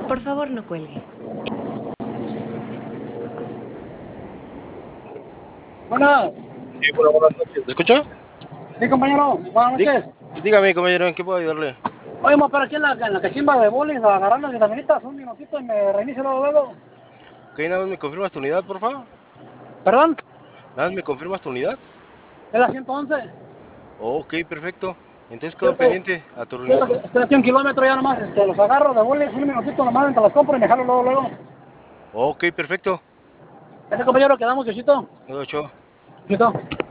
Por favor, no cuelgue. Buenas. Sí, bueno, buenas noches. ¿Me escucha? Sí, compañero. Buenas noches. Dígame, compañero, ¿en qué puedo ayudarle? Oye, vamos para aquí en la cachimba de bowling, a agarrar las vitaminitas, un minutito y me reinicio luego. Ok, nada más me confirmas tu unidad, por favor. ¿Perdón? Nada más me confirmas tu unidad. Es la 111. Ok, perfecto. Entonces quedo pendiente a tu reunión. Estoy aquí 1 kilómetro ya nomás, los agarro de bowling, un minutito nomás, te las compro y me jalo luego. Ok, perfecto. Ese compañero, quedamos, Diosito. Ocho. Diosito.